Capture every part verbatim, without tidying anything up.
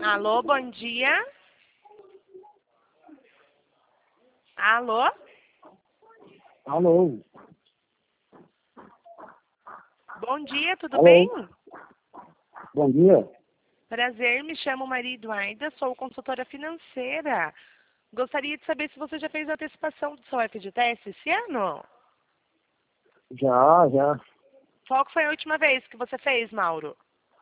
Alô, bom dia. Alô? Alô? Bom dia, tudo Alô? bem? Bom dia. Prazer, me chamo Maria Eduarda, sou consultora financeira. Gostaria de saber se você já fez a antecipação do seu F G T S esse ano? Já, já. Qual que foi a última vez que você fez, Mauro?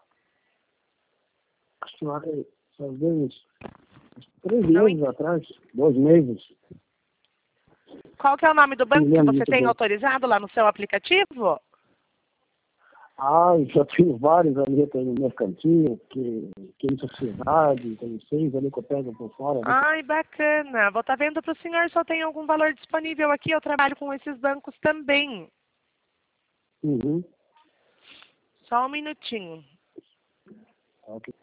Acho que vai fazer uns três Não meses en- atrás, dois meses. Qual que é o nome do Não banco me que lembro você muito tem bem. autorizado lá no seu aplicativo? Ah, já tenho vários ali, tem mercantil, que tem sociedade, tem seis ali que eu pego por fora. Né? Ai, bacana. Vou estar vendo para o senhor se eu tenho algum valor disponível aqui. Eu trabalho com esses bancos também. Uhum. Só um minutinho. Ok.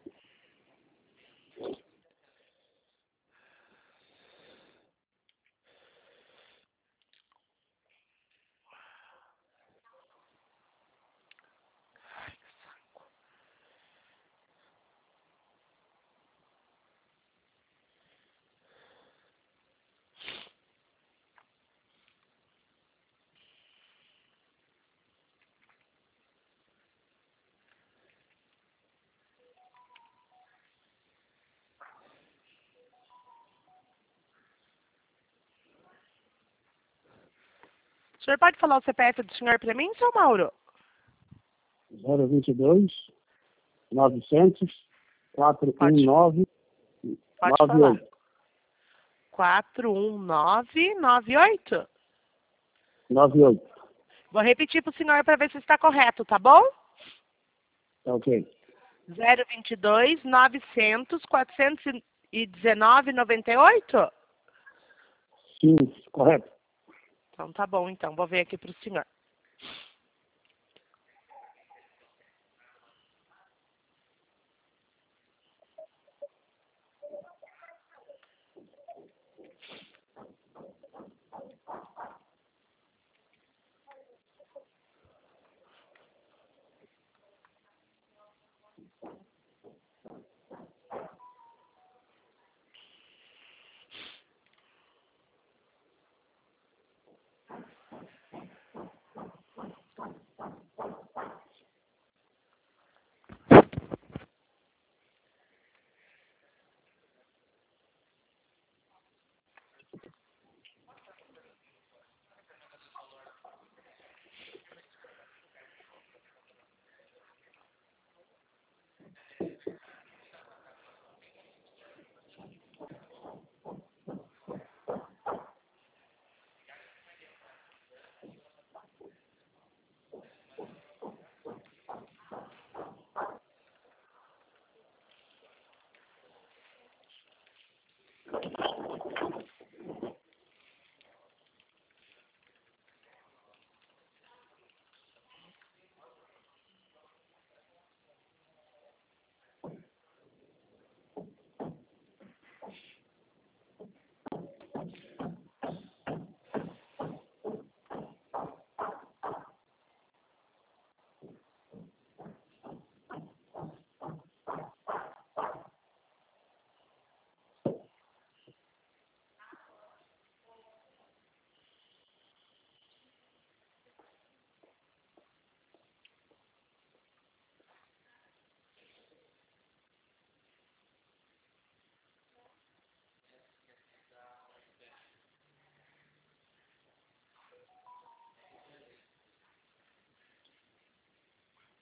O senhor pode falar o C P F do senhor para mim, seu Mauro? zero vinte e dois, novecentos, quatrocentos e Pode, dezenove, pode noventa e falar. oito. quatro um nove nove oito. noventa e oito. Vou repetir para o senhor para ver se está correto, tá bom? Tá ok. zero vinte e dois, novecentos, quatrocentos e dezenove, noventa e oito? Sim, correto. Então tá bom, então. Vou ver aqui para o senhor.